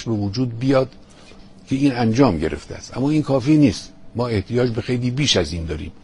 به وجود بیاد که این انجام گرفته است. اما این کافی نیست، ما احتیاج به خیلی بیش از این داریم.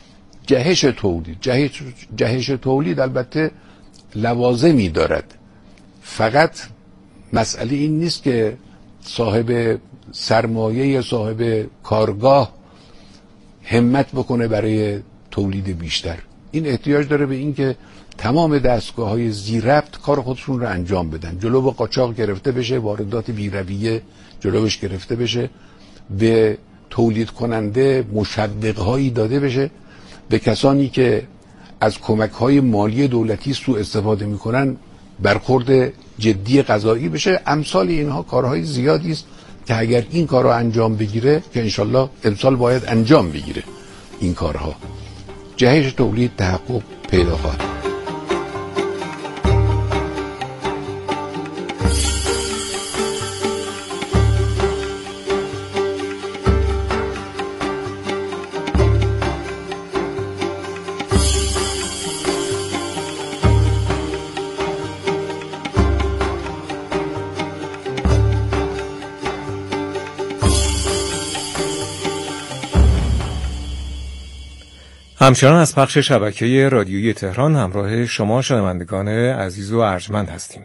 جهش تولید البته لوازمی دارد، فقط مسئله این نیست که صاحب سرمایه، صاحب کارگاه همت بکنه برای تولید بیشتر. این احتیاج داره به این که تمام دستگاه‌های ذی‌ربط کار خودشون رو انجام بدن، جلو با قاچاق گرفته بشه، واردات بی‌رویه جلوش گرفته بشه، به تولید کننده مشوق‌هایی داده بشه، به کسانی که از کمک‌های مالی دولتی سوء استفاده می‌کنن برخورد جدی قضایی بشه. امثال اینها کارهای زیادی است که اگر این کار رو انجام بگیره، که انشالله امسال باید انجام بگیره این کارها، جهش تولید تحقق پیدا خواهد. همچنان از پخش شبکه رادیویی تهران همراه شما شنوندگان عزیز و ارجمند هستیم.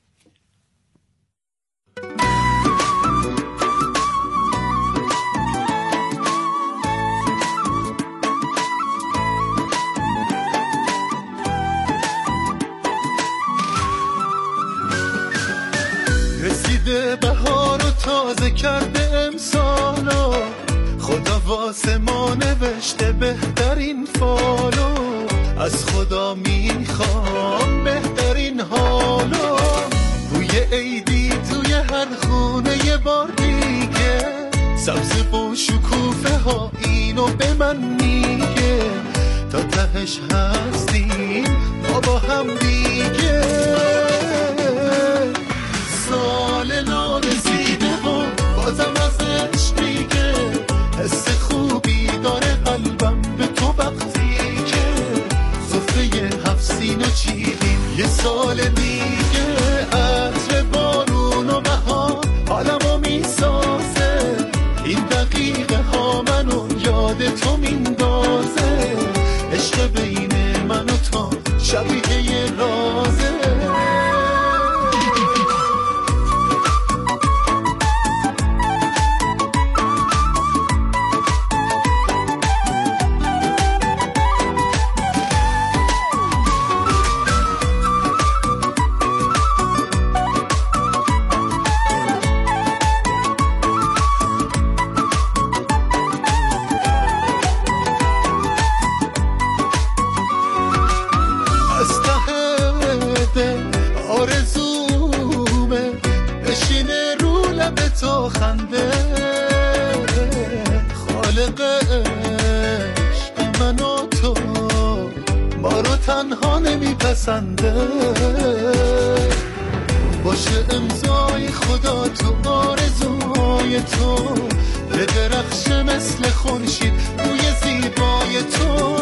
رسیده بهار و تازه کرده امسالو، خدا واسه ما نوشته بهترین فالو، از خدا میخوام بهترین حالو، بوی عیدی توی هر خونه یه بار دیگه، سبز و شکوفه ها اینو به من میگه، تا تهش هستیم ما با هم دیگه. سال نو رسیده و بازم ازش میگه، حس خوبی داره قلبم به تو وقتی که سفره 7 سینو چیدیم یه سال دیگه، عطر بارون و بهار حالمو میسازه، این دقیقه ها منو یاد تو میندازه، عشق بین من و تو شبیه یه رازه. آرزومه بشینه رو لب تو خنده، خالق عشق من و تو ما رو تنها نمیپسنده، باشه امضای خدا تو آرزوهای تو، به درخش مثل خورشید روی زیبای تو.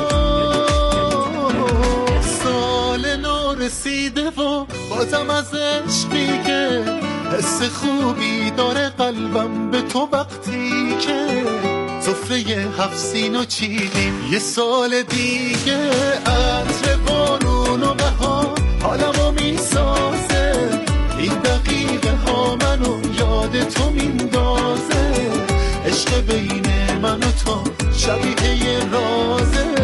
سال نو رسیده و بازم از عشقی که حس خوبی داره قلبم به تو وقتی که سفره 7 سینو چیدیم یه سال دیگه، عطر بارون و بهار حالمو میسازه، این دقیقه ها منو یاد تو میندازه، عشق بین من و تو شبیه یه رازه.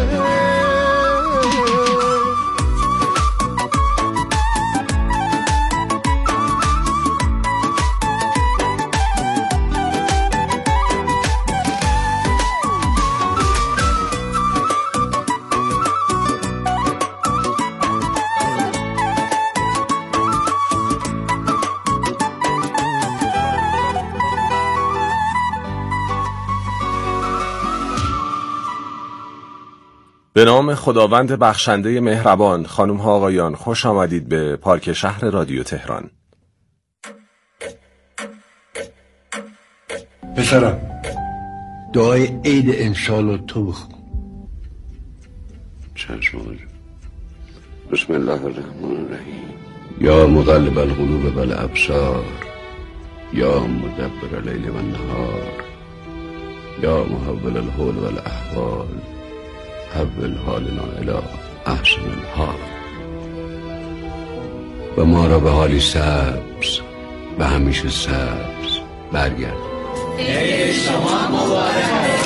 به نام خداوند بخشنده مهربان. خانم ها آقایان، خوش آمدید به پارک شهر رادیو تهران. پسرم، دعای عید امسال رو تو بخون. چشم آقا. بسم الله الرحمن الرحیم. یا مقلب القلوب والابصار یا مدبر اللیل و النهار یا محول الحول و الاحوال حول حالنا الی احسن الحال و ما را به حالی سبز و همیشه سبز برگرد. شما مبارک.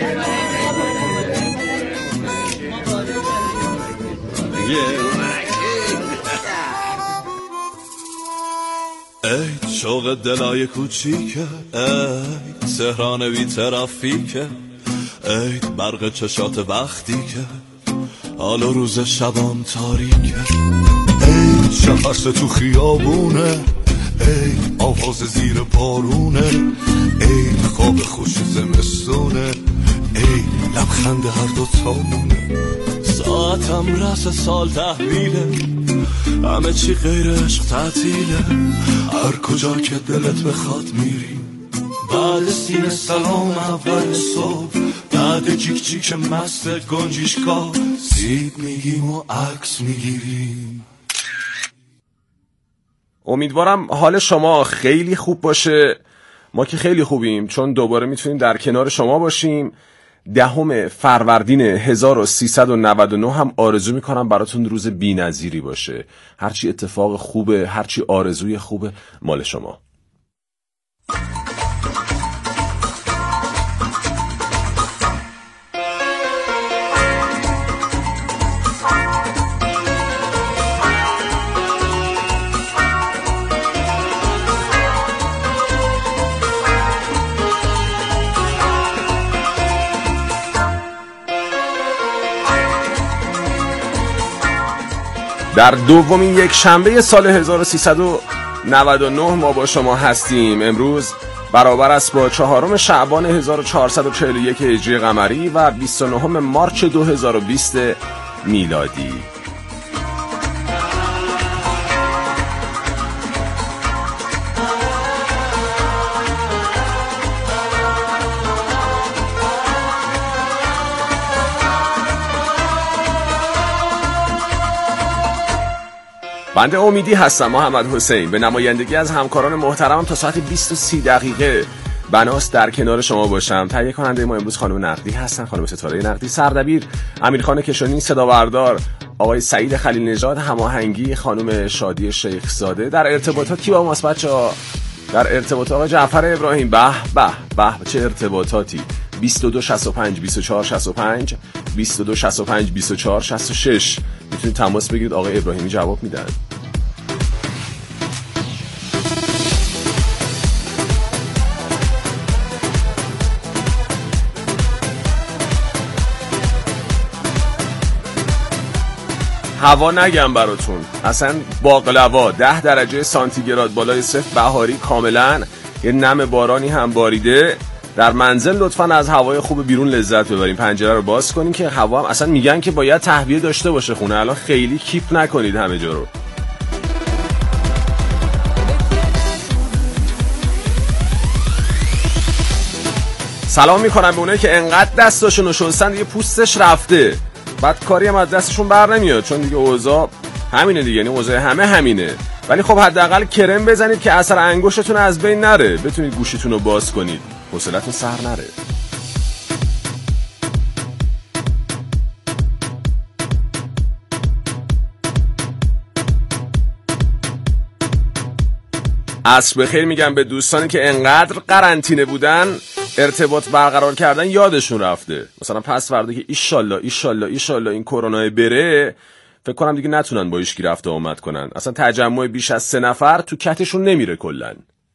ای شوق دلای کوچیکه، ای تهران بی ترافیکه، ای برق چشات وقتی که حال و روز شبام تاریکه، ای شخص تو خیابونه، ای آواز زیر بارونه، ای خواب خوش زمستونه، ای لبخند هر دو تامونه. ساعتم رس سال تحویله، همه چی غیر عشق تعطیله، هر کجا که دلت بخواد میری، بعد سینه سلام اول صبح، بعد جیک جیک مست گنجیشکا سیب میگیم و عکس میگیریم. امیدوارم حال شما خیلی خوب باشه. ما که خیلی خوبیم، چون دوباره میتونیم در کنار شما باشیم. 10 فروردین 1399 هم آرزو میکنم براتون روز بی‌نظیری باشه. هرچی اتفاق خوبه، هرچی آرزوی خوبه مال شما. در دومین یک شنبه سال 1399 ما با شما هستیم. امروز برابر است با 4 شعبان 1441 هجری قمری و 29 مارچ 2020 میلادی. بنده امیدی هستم، محمد حسین، به نمایندگی از همکاران محترمم تا ساعت 20:30 بناست در کنار شما باشم. تهیه کننده ما امروز خانم نقدی هستن، خانم ستاره نقدی، سردبیر امیرخان کشانی، صداوردار آقای سعید خلیل نژاد، هماهنگی خانم شادی شیخ زاده. در ارتباطات کی با ماست بچه‌ها؟ در ارتباطات آقای جعفر ابراهیم. به به به چه ارتباطاتی. 2265 2465 2265 2466 میتونید تماس بگیرید، آقای ابراهیمی جواب میدن. هوا نگم براتون، اصلا باقلوا 10 درجه سانتیگراد بالای صفر، بهاری کاملا، یه نم بارانی هم باریده. در منزل لطفاً از هوای خوب بیرون لذت ببریم، پنجره رو باز کنیم که هوا هم اصلا میگن که باید تهویه داشته باشه خونه، الان خیلی کیپ نکنید همه جا رو. سلام میکنم به اونایی که انقدر دستاشونو شستن دیگه پوستش رفته، بعد کاری هم از دستشون بر نمیاد، چون دیگه اوضاع همینه دیگه، یعنی اوضاع همه همینه. ولی خب حداقل کرم بزنید که اثر انگشتتون از بین نره، بتونید گوشیتون رو باز کنید، حوصلتون سر نره. عصر بخیر میگم به دوستانی که انقدر قرنطینه بودن ارتباط برقرار کردن یادشون رفته. مثلا پس فردا که ایشالله این کرونا بره، فکر کنم دیگه نتونن با هیچکی رفت و آمد کنن. اصلا تجمع بیش از 3 نفر تو کتشون نمیره کلن.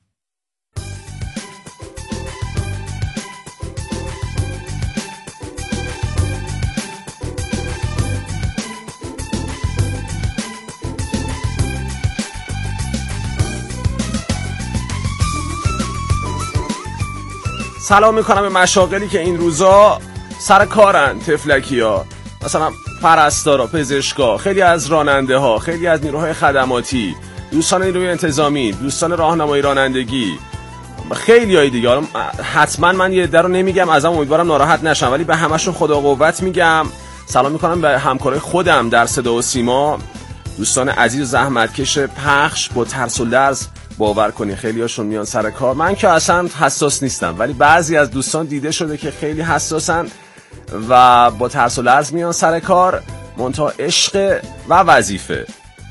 سلام میکنم به مشاغلی که این روزا سر کارن، تفلکیا، مثلا پرستارا، پزشکا، خیلی از راننده ها، خیلی از نیروهای خدماتی، دوستان نیروی انتظامی، دوستان راهنمایی رانندگی، خیلی های دیگه. حتما من یه عده رو نمیگم، ازم امیدوارم ناراحت نشم، ولی به همشون خدا قوت میگم. سلام میکنم به همکارای خودم در صدا و سیما، دوستان عزیز و زحمتکش پخش با ترس و لرز باور کنی خیلی هاشون میان سر کار. من که اصلا حساس نیستم، ولی بعضی از دوستان دیده شده که خیلی حساسن و با ترس و لرز میان سر کار، منتها عشق و وظیفه.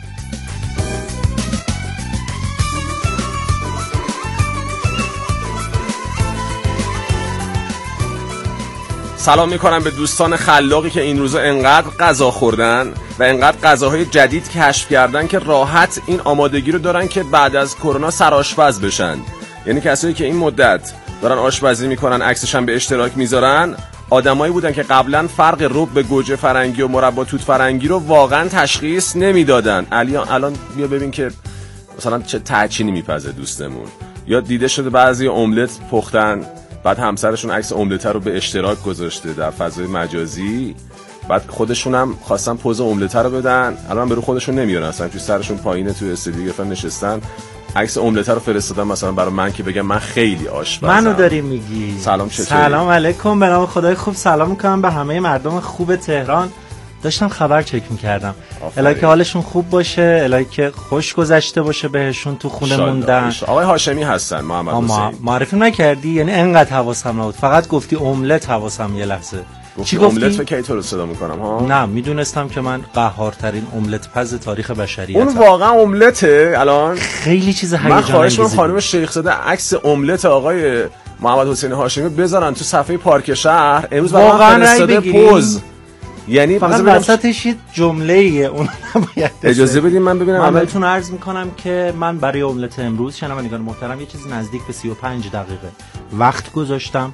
سلام میکنم به دوستان خلاقی که این روزا انقدر غذا خوردن و انقدر غذاهای جدید کشف کردن که راحت این آمادگی رو دارن که بعد از کرونا سرآشپز بشن. یعنی کسایی که این مدت دارن آشپزی میکنن، عکسش هم به اشتراک میذارن، آدمایی بودن که قبلا فرق رب به گوجه فرنگی و مربا توت فرنگی رو واقعا تشخیص نمیدادن. الان بیا ببین که مثلا چه تاچینی میپزه دوستمون. یا دیده شده بعضی املت پختن، بعد همسرشون عکس املت رو به اشتراک گذاشته در فضای مجازی، بعد خودشون هم خواستن پوز املت رو بدن، الان به رو خودشون نمیارن، اصلا تو سرشون پایینه، تو استودیو گرفتن نشستن عکس املت رو فرستادن مثلا برای من که بگم من خیلی آشپزم. منو داری میگی؟ سلام، چطوری؟ سلام علیکم، به نام خدای خوب سلام میکنم به همه مردم خوب تهران. داشتم خبر چک میکردم، الهی که حالشون خوب باشه، الهی که خوش گذشته باشه بهشون تو خونه موندن. آقای هاشمی هستن، محمد حسین. معرفی نکردی؟ یعنی انقدر حواسم نبود، فقط گفتی املت حواسم یه لحظه. چی گفتی؟ املت کی تو رو صدا میکنم ها؟ نه، میدونستم که من قهارترین املت پز تاریخ بشریت. اون واقعا املته؟ الان خیلی چیز هیجان انگیزی. من خواهش می‌کنم خانم شیخ زاده عکس املت آقای محمد حسین هاشمی بذارن تو صفحه پارک شهر. امروز برام فرستاده پوز، یعنی فقط وسطش یه جمله‌ایه، اون نباید. اجازه بدین من ببینم. من بهتون عرض میکنم که من برای املت امروز شنوندگان محترم یه چیزی نزدیک به 35 دقیقه وقت گذاشتم.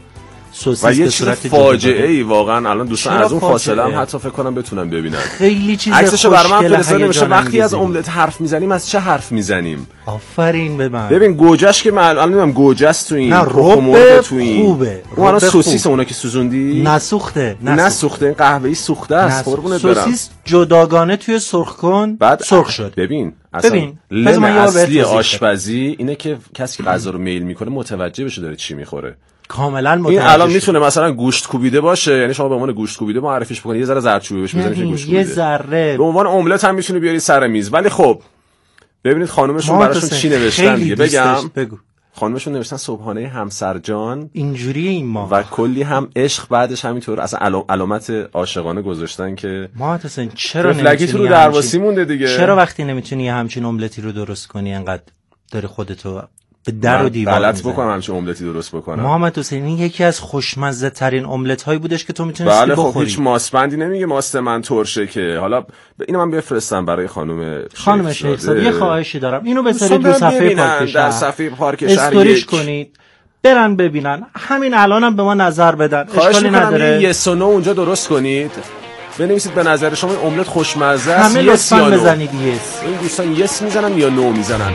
و یه چیز فاجعه ای واقعا. الان دوستان از اون فاصله هم حتی فکر کنم بتونم ببینن. خیلی چیز عکسشو برام فرستاده نمیشه. وقتی از املت حرف میزنیم از چه حرف میزنیم؟ آفرین به من. ببین گوجهش که من الان نمیدونم گوجه است تو این، رب تو این خوبه. اون الان سوسیس اونا که سوزوندی نسوخته، این قهوه‌ای سوخته است. قربونت برم. سوسیس جداگانه توی سرخ کن، بعد سرخ شد. ببین اصلا لم اصلی آشپزی اینه که کسی که غذا رو میل میکنه متوجه بشه داره چی میخوره. کاملا متوجه. این الان میتونه مثلا گوشت کوبیده باشه، یعنی شما به عنوان گوشت کوبیده معرفیش بکنید، یه ذره زردچوبه بهش بزنید که گوشت کوبیده، یه ذره به عنوان املت هم میتونه بیاری سر میز. ولی خب ببینید خانومشون براشون چی نوشتن دیگه. بگم بگو. خانومشون نوشتن صبحانه همسرجان، اینجوری این ما و کلی هم عشق بعدش همینطور اصلا علامت عاشقانه گذاشتن که ما حسین چرا نمیتونی تو درواسی مونده دیگه. چرا وقتی نمیتونی همچین املتی رو درست کنی انقدر داری خودتو به در و دیوار غلط بکنم همچین املتی درست بکنم؟ محمد حسین این یکی از خوشمزه ترین املت هایی بودش که تو میتونستی بخوری. بله خب هیچ ماسپندی نمیگه ماست من ترشه که. حالا اینو من بفرستم برای خانم شیخ زاده. یه خواهشی دارم، اینو بذارید رو صفحه پارک شهر، در صفحه پارک شهر استوریش کنید، برن ببینن، همین الانم به ما نظر بدن، اشکالی نداره. یه سونو اونجا درست کنید، بنویسید به نظر شما این املت خوشمزه است. همه لطفاً بزنید یس. این دوستان یس میزنن یا نو میزنن.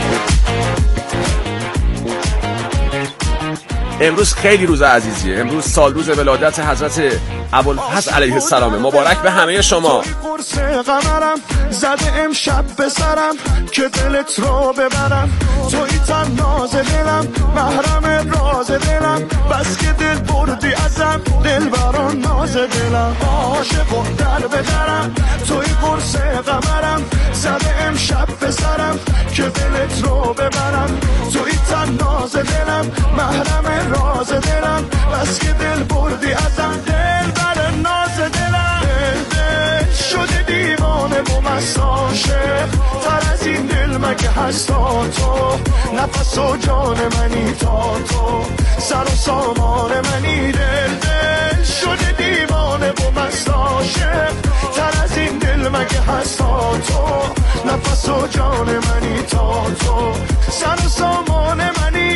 امروز خیلی روز عزیزیه. امروز سال روز ولادت حضرت ابوالفضل علیه السلام. مبارک به همه شما. قرص قمرم زده امشب به سرم که دلت رو ببرم، توی تن ناز دلم، محرم راز دلم، بس که دل بردی ازم، دل بران ناز دلم، عاشق و در بدرم، توی قرص قمرم زده امشب به سرم که دلت رو ببرم، توی تن ناز دلم، محرم راز دلم، بس که دل بردی ازم، دل بر ناز دلم، دل شده دیوانه و مست عاشق، تر از این دل مگه هستا تو، نفس و جان منی تا تو، سر و سامان منی، دل شده دیوانه و مست عاشق، تر از این دل مگه هستا تو، نفس و جان منی تا تو، سر و سامان منی.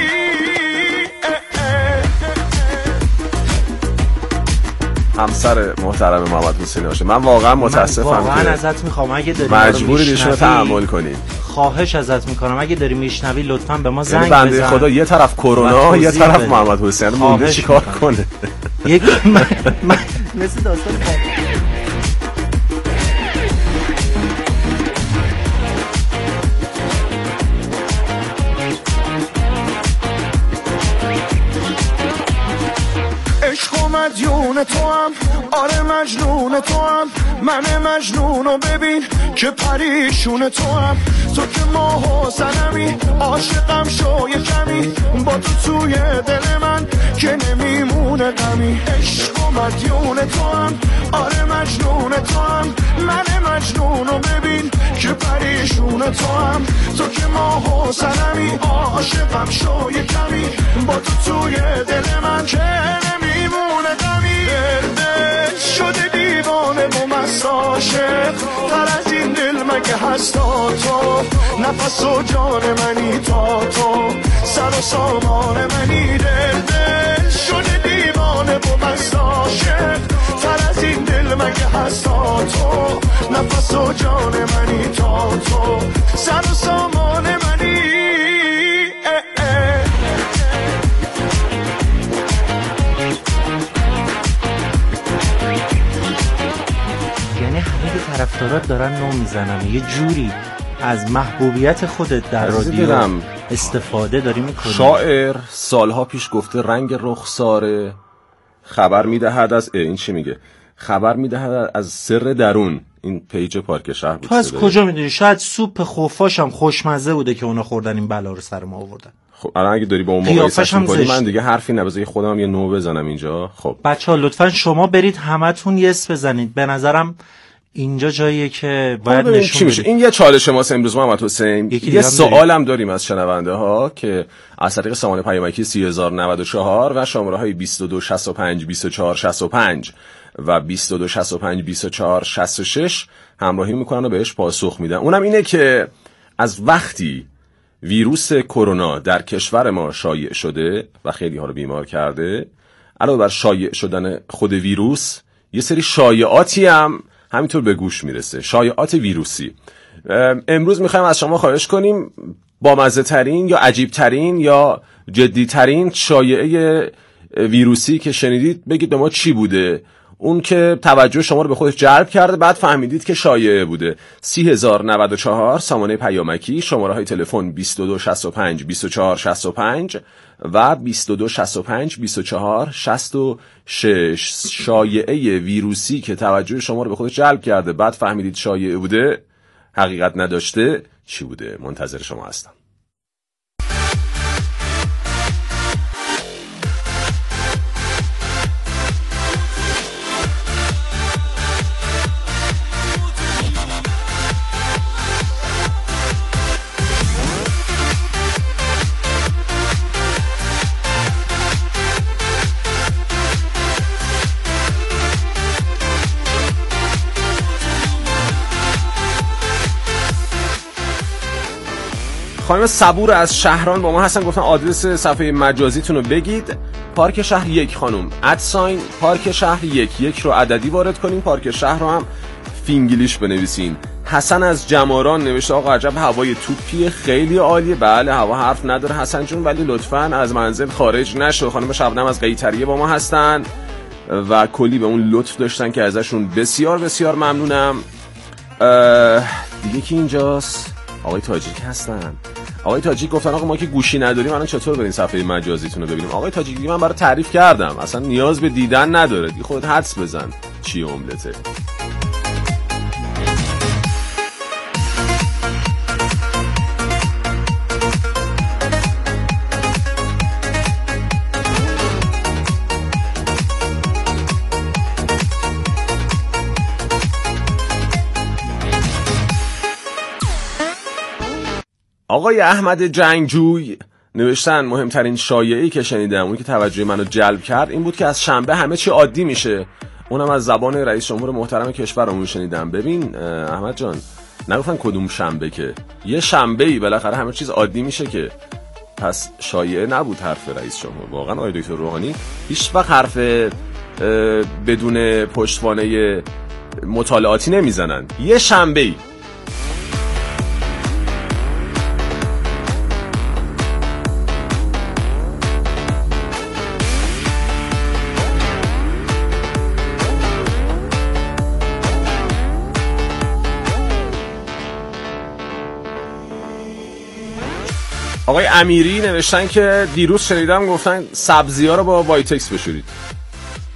همسر محترم محمد حسین هاشمی، من واقعا متاسفم واقعا ازت میخوام اگه داری مجبوری ایشونو تحمل کنی. خواهش ازت میکنم اگه داری میشنوی لطفاً به ما زنگ بنده بزن. خدا یه طرف کرونا یه طرف محمد حسین مونده چیکار کنه؟ یک مثل داستان عشق و مدیون تو هم، آره مجنون تو هم، من مجنونو ببین که پریشون تو هم. تو که ماه و سنمی عاشقم شو یه کمی، با تو توی دل من که نمیمونه غمی. عشق و مدیون تو هم، آره مجنون تو هم، من مجنونو ببین که پریشون تو هم. تو که ماه و سنمی عاشقم شو یه کمی، با تو توی دل من که نمیمونه غمی. دل شده دیوانه و مست عاشق، تر از این دل مگه هستا تو؟ نفس و جان منی تا تو، سر و سامان منی. دل شده دیوانه و مست عاشق، تر از این دل مگه هستا تو؟ نفس و جان منی تا تو، سر و سامان منی. یعنی همه طرفدارات دارن نو میزنن، یه جوری از محبوبیت خودت در رادیو استفاده داری میکنی. شاعر سالها پیش گفته رنگ رخساره خبر میدهد از این چی میگه؟ خبر میدهد از سر درون. این پیج پارک شهر بود. تو از کجا میدونی؟ شاید سوپ خفاش هم خوشمزه بوده که اونا خوردن این بلا رو سر ما آوردن. خب الان اگه داری با اون مقایسه می‌کنی من دیگه حرفی نبازه، خودم یه نو بزنم اینجا. خب بچه‌ها لطفاً شما برید همتون یس بزنید. به نظرم اینجا جاییه که باید نشون بدید. این یه چالش ماست امروز محمد حسین. یه سوالم داریم از شنونده ها که از طریق سامانه پیامکی 3094 و شماره‌های 2265 2465 و 2265 2466 همراهی میکنن و بهش پاسخ میدن. اونم اینه که از وقتی ویروس کرونا در کشور ما شایع شده و خیلی ها رو بیمار کرده، علاوه بر شایع شدن خود ویروس یه سری شایعاتی هم همینطور به گوش میرسه، شایعات ویروسی. امروز میخوایم از شما خواهش کنیم با مزه ترین یا عجیب ترین یا جدی ترین شایعه ویروسی که شنیدید بگید به ما چی بوده، اون که توجه شما رو به خودش جلب کرده بعد فهمیدید که شایعه بوده. 3094 سامانه پیامکی، شماره های تلفن 2265 2465 و 2265 2466. شایعه ویروسی که توجه شما رو به خودش جلب کرده بعد فهمیدید شایعه بوده، حقیقت نداشته، چی بوده؟ منتظر شما هستم. خانم صبور از شهران با ما هستن، گفتن آدرس صفحه مجازیتون رو بگید. پارک شهر 1 خانم @ پارک شهر 1 رو عددی وارد کنین، پارک شهر رو هم فینگلیش بنویسین. حسن از جماران نوشته آقا عجب هوای توپی، خیلی عالیه. بله هوا حرف نداره حسن جون، ولی لطفاً از منزل خارج نشو. خانم شبنم از قیطریه با ما هستن و کلی به اون لطف داشتن که ازشون بسیار بسیار ممنونم. دیگه کی اینجاست؟ آقای تاجیک هستن. آقای تاجیک گفتن آقا ما که گوشی نداریم الان چطور بریم صفحه مجازیتون رو ببینیم؟ آقای تاجیک دیگه من برای تعریف کردم، اصلا نیاز به دیدن نداره، دیگه خودت حدس بزن چی املته. آقای احمد جنگجوی نوشتن مهمترین شایعه‌ای که شنیدم، اونی که توجه منو جلب کرد این بود که از شنبه همه چی عادی میشه. اونم از زبان رئیس جمهور محترم کشورمون شنیدم. ببین احمد جان، نگفتن کدوم شنبه، که یه شنبه‌ای بالاخره همه چیز عادی میشه که. پس شایعه نبود حرف رئیس جمهور. واقعا آقای دکتر روحانی هیچ وقت حرف بدون پشتوانه مطالعاتی نمیزنن. یه شنبه‌ای. آقای امیری نوشتن که دیروز شنیدم گفتن سبزی‌ها رو با وایتکس بشورید.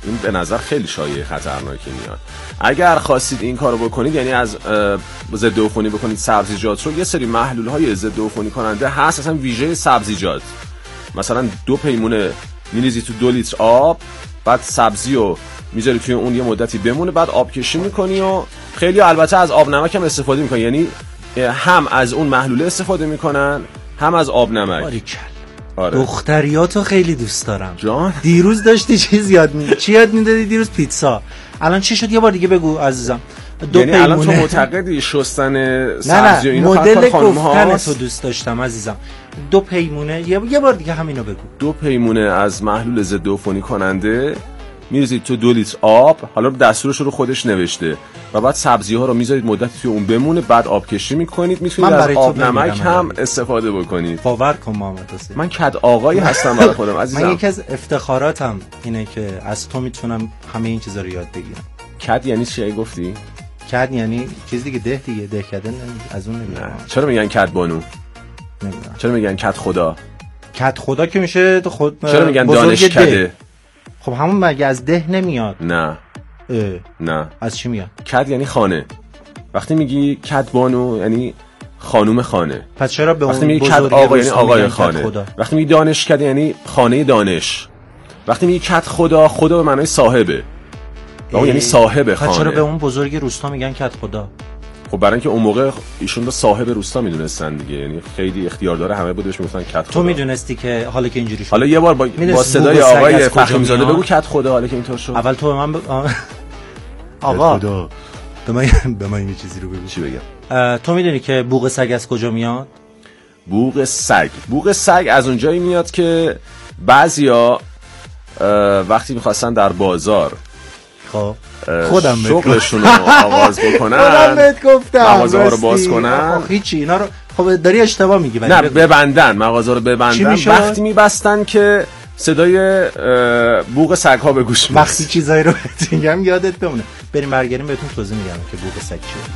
این به نظر خیلی شایعه خطرناکی میاد. اگر خواستید این کارو بکنید، یعنی از ضد عفونی بکنید سبزیجات رو، یه سری محلول‌های ضد عفونی کننده هست اصلا ویژه سبزیجات. مثلا 2 پیمونه میریزی تو 2 لیتر آب، بعد سبزی رو میذاری توی اون یه مدتی بمونه، بعد آب کشی میکنی و خیلی البته از آب نمک هم استفاده میکنن، یعنی هم از اون محلوله استفاده میکنن هم از آب نمک. آره. دختریاتو خیلی دوست دارم جان. دیروز داشتی چی یاد میدادی دیروز؟ پیتزا. الان چی شد؟ یه بار دیگه بگو عزیزم. یعنی الان تو معتقدی شستن سبزی و اینو مدل گفتن تو دوست داشتم عزیزم. 2 پیمونه یه بار دیگه همینو بگو. 2 پیمونه از محلول ضد عفونی کننده میریزید تو 2 لیتر آب، حالا دستورش رو خودش نوشته، و بعد سبزی‌ها رو میذارید مدتی توی اون بمونه، بعد آب کشی میکنید. میتونید از آب نمک هم استفاده بکنید. باور کن محمد حسین، من کد آقایی هستم برای خودم عزیزم. من یکی از افتخاراتم اینه که از تو میتونم همه این چیزا رو یاد بگیرم. کد یعنی چی گفتی؟ کد یعنی چیز دیگه، ده کدن از اون نمیدونم. چرا میگن کد بانو؟ نمیدونم. چرا میگن کد خدا؟ کد خدا که میشه خود. چرا میگن دانش کده؟ خب همون مگه از ده نمیاد؟ نه نه. از چی میاد؟ کد یعنی خانه. وقتی میگی کد بانو یعنی خانوم خانه. پس چرا به وقتی میگی کد آقا یعنی آقای خانه. وقتی میگی دانش کده یعنی خانه دانش. وقتی میگی کد خدا، خدا به معنای صاحبه، و اون یعنی صاحب خانه. چرا به اون بزرگ روستا میگن کد خدا؟ خب برای اینکه اون موقع ایشون رو صاحب روستا میدونستن دیگه، یعنی خیلی اختیار داره، همه بودش میگفتن کد خدا. تو میدونستی که حالا که اینجوری شد؟ حالا یه بار با صدای آقای فخری‌زاده بگو کد خدا، حالا که اینطور شد. اول تو به من آقا خدا به من یه چیزی رو بگو. چی بگم؟ تو میدونی که بوق سگ از کجا میاد؟ بوق سگ از اونجایی میاد که بعضیا وقتی میخواستن در بازار خب خودم شغلشون رو آغاز بکنن، خودم بهت گفتم مغازه ها رو باز کنن. هیچی اینا رو خب داری اشتباه میگی. نه ببندن، مغازه رو ببندن. وقتی میبستن که صدای بوق سگ ها به گوش میاد. وقتی چیزایی رو میگم یادت بمونه. بریم برگردیم بهتون توضیح میگم که بوق سگ چیه.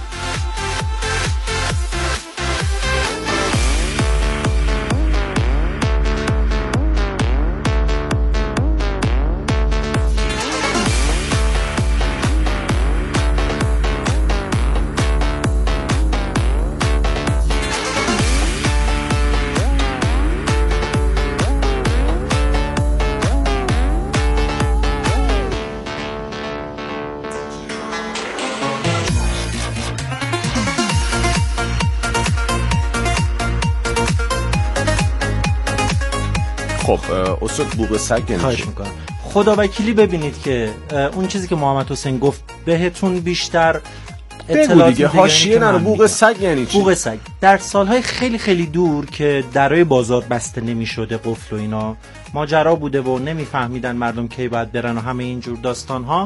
خب استاد بوق سگ خواهش میکنم خدا وکیلی ببینید که اون چیزی که محمد حسین گفت بهتون بیشتر اطلاعات دیگه حاشیه نرو. بوق سگ یعنی چی؟ بوق سگ در سالهای خیلی خیلی دور که درای بازار بسته نمیشده، قفل و اینا ماجرا بوده و نمیفهمیدن مردم کی باید برن و همه اینجور داستان ها،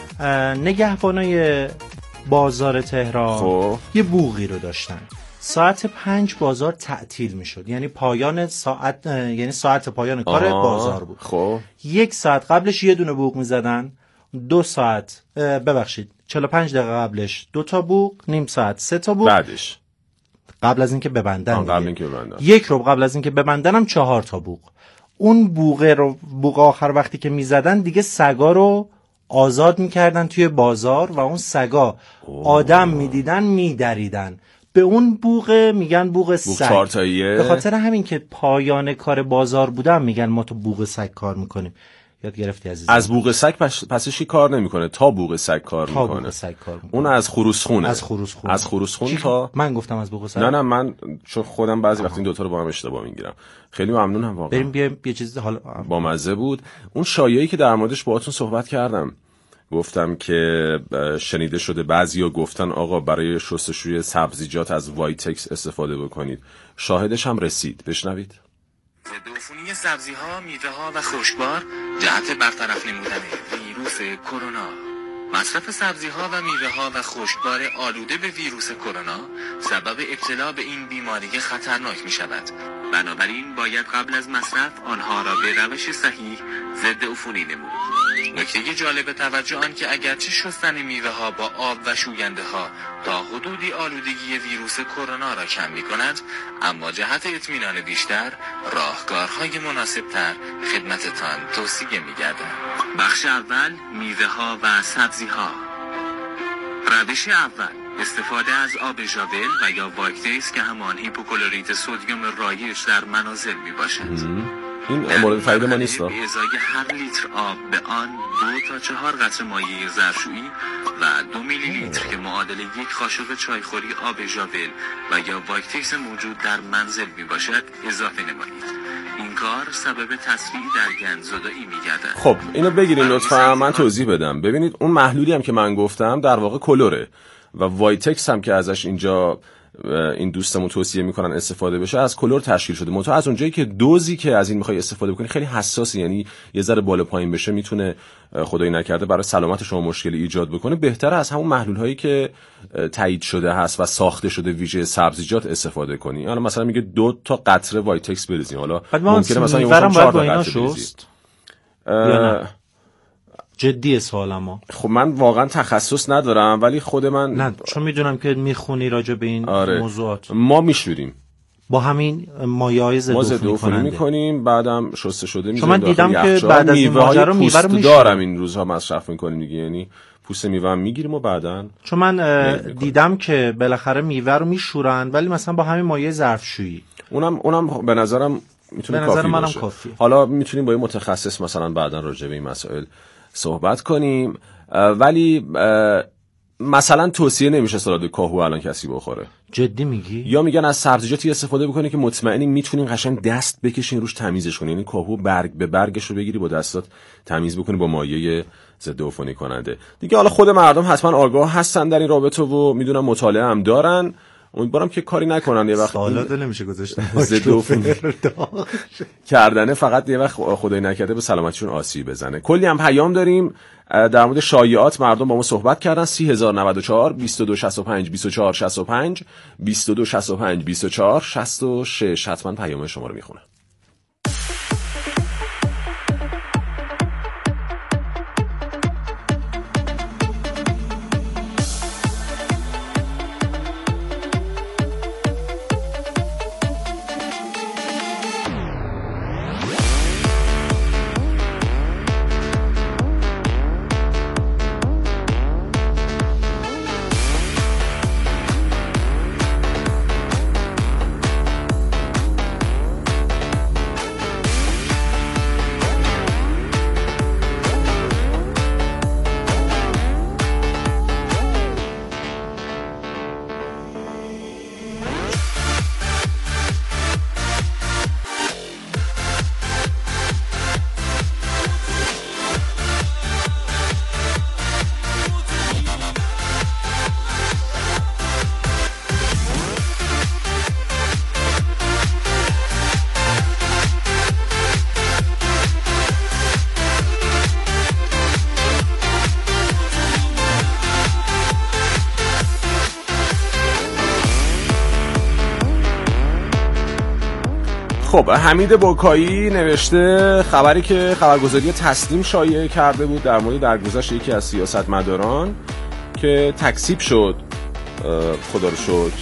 نگهبانای بازار تهران یه بوقی رو داشتن. ساعت 5 بازار تعطیل میشد، یعنی پایان ساعت، یعنی ساعت پایان کار بازار بود. خب 1 ساعت قبلش یه دونه بوق میزدن، 2 ساعت 45 دقیقه قبلش 2 تا بوق، نیم ساعت 3 تا بوق، بعدش قبل از اینکه ببندن، قبل اینکه ببندن 1 ربع قبل از اینکه ببندن هم 4 تا بوق. اون بوق آخر وقتی که میزدن دیگه سگا رو آزاد میکردن توی بازار و اون سگا آدم میدیدن میدریدن. به اون بوقه میگن بوق سگ. 4 تاییه. به خاطر همین که پایان کار بازار بودن میگن ما تو بوق سگ کار میکنیم. یاد گرفتی عزیزم؟ از بوق سگ پسشی کار نمیکنه، تا بوق سگ کار میکنه. بوق سگ کار میکنه. اون از خروسخونه. از خروسخون تا من گفتم از بوق سگ. نه من چون خودم بعضی وقت این دوتا رو با هم اشتباه میگیرم. خیلی ممنونم واقعا. بریم بیایم یه چیز حالا با مزه بود. اون شایعه‌ای که در موردش باهاتون صحبت کردم، گفتم که شنیده شده بعضیا گفتن آقا برای شستشوی سبزیجات از وایتکس استفاده بکنید. شاهدش هم رسید، بشنوید. ضد عفونی سبزی‌ها، میوه‌ها و خشکبار جهت برطرف نمودن ویروس کرونا. مصرف سبزی‌ها و میوه‌ها و خشکبار آلوده به ویروس کرونا سبب ابتلا به این بیماری خطرناک می‌شود. بنابراین باید قبل از مصرف آنها را به روش صحیح ضد عفونی نمود. نکته جالب توجه آن که اگرچه شستن میوه ها با آب و شوینده ها تا حدودی آلودگی ویروس کرونا را کم می کند، اما جهت اطمینان بیشتر راهکارهای مناسب تر خدمتتان توصیه می گردم. بخش اول، میوه ها و سبزی ها. روش اول، استفاده از آب ژاول و یا واکتیس که همان هیپوکلوریت سدیم رایج در منازل می باشد. این مورد فایده ما نیست. به ازای هر لیتر آب به آن 2 تا 4 قطره مایع ظرفشویی و 2 میلی لیتر که معادل 1 قاشق چایخوری آب ژاول و یا واکتیس موجود در منزل می باشد اضافه نمایید. این کار سبب تسریع در گندزدایی می گردد. خب اینو بگیرین لطفا، من توضیح بدم. ببینید اون محلولی هم که من گفتم در واقع کلوره و وایتکس هم که ازش اینجا این دوستمون توصیه میکنن استفاده بشه از کلور تشکیل شده. منتها از اونجایی که دوزی که از این میخوای استفاده بکنی خیلی حساسه، یعنی یه ذره بالا پایین بشه میتونه خدایی نکرده برای سلامت شما مشکلی ایجاد بکنه. بهتره از همون محلول هایی که تایید شده هست و ساخته شده ویژه سبزیجات استفاده کنی. حالا مثلا میگه 2 تا قطره وایتکس بریزین، حالا ممکنه مثلا یه 4 تا قطره بریزید. جدی سوالم. خب من واقعا تخصص ندارم ولی خود من نه، چون میدونم که میخونی راجع به این موضوعات. ما میشوریم با همین مایع‌های ضد عفونی میکنیم، بعدم شسته شده میذاریم. من دیدم که بعد از این ماجرا میوه رو دارم این روزها مصرف میکنیم دیگه، یعنی پوست میوه میگیریم و بعداً چون من دیدم که بالاخره میوه رو میشورن ولی مثلا با همین مایع ظرفشویی اونم به نظرم میتونه کافی باشه. حالا میتونیم با یه متخصص مثلا بعداً راجع به این مسائل صحبت کنیم، ولی مثلا توصیه نمیشه سالاد کاهو الان کسی بخوره. جدی میگی؟ یا میگن از سبزیجاتی استفاده بکنی که مطمئنی میتونین قشنگ دست بکشین روش تمیزش کنی، یعنی کاهو برگ به برگش رو بگیری با دستات تمیز بکنی با مایع ضد عفونی کننده دیگه. حالا خود مردم حتما آگاه هستن در این رابطه و میدونن مطالعه هم دارن، امیدوارم که کاری نکنن یه وقت سالاد نمیشه گذاشتن ضد عفونی کردنه فقط یه وقت خدای نکرده به سلامتیشون آسیب بزنه. کلی هم پیام داریم در مورد شایعات، مردم با ما صحبت کردن. 30094 2265 2465 2265 2466 حتما پیام شما رو میخونم. خب حمید بوکایی نوشته خبری که خبرگزاری تسنیم شایعه کرده بود در مورد درگذشت یکی از سیاستمداران که تکذیب شد خدا رو شکر،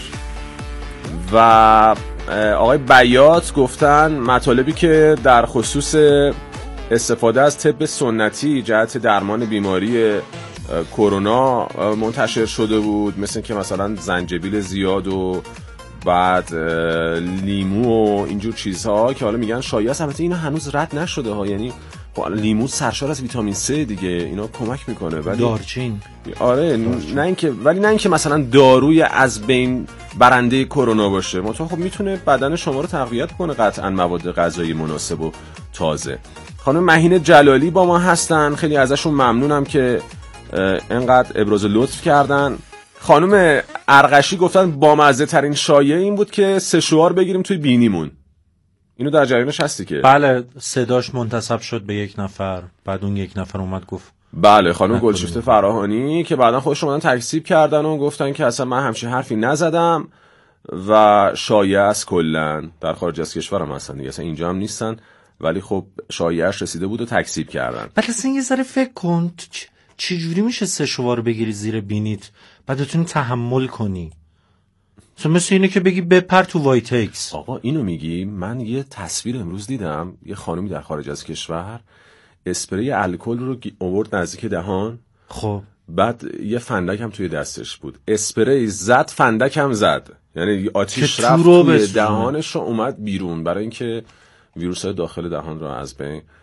و آقای بیات گفتن مطالبی که در خصوص استفاده از طب سنتی جهت درمان بیماری کرونا منتشر شده بود، مثل که مثلا زنجبیل زیاد و بعد لیمو و اینجور چیزها که حالا میگن شایعه است. البته اینا هنوز رد نشده ها، یعنی لیمو سرشار از ویتامین C دیگه، اینا کمک میکنه. ولی دارچین آره دارچین. نه اینکه مثلا داروی از بین برنده کرونا باشه، منتها خب میتونه بدن شما رو تقویت کنه، قطعا مواد غذایی مناسب و تازه. خانم مهین جلالی با ما هستن، خیلی ازشون ممنونم که انقدر ابراز لطف کردن. خانم ارغشی گفتن بامزه ترین شایعه این بود که سشوار بگیریم توی بینیمون. اینو در جریانش هستی که بله صداش منتسب شد به یک نفر، بعد اون یک نفر اومد گفت بله خانم گلشیفته فراهانی که بعدا خودشون اومدن تکذیب کردن و گفتن که اصلا من همچین حرفی نزدم و شایعه است کلا در خارج از کشور هم هستن دیگه، اصلا اینجا هم نیستن، ولی خب شایعه‌اش رسیده بود و تکذیب کردن. بعد اصلا یه ذره فکر کن چجوری میشه سشوار بگیری زیر بینیت بعد بتونی تحمل کنی؟ مثل اینه که بگی بپر تو وایتکس. آقا اینو میگی؟ من یه تصویر امروز دیدم، یه خانومی در خارج از کشور اسپری الکل رو آورد نزدیک دهان، خب بعد یه فندک هم توی دستش بود، اسپری زد فندک هم زد، یعنی آتیش رفت توی دهانش رو اومد بیرون برای اینکه ویروس‌های داخل دهان رو از بین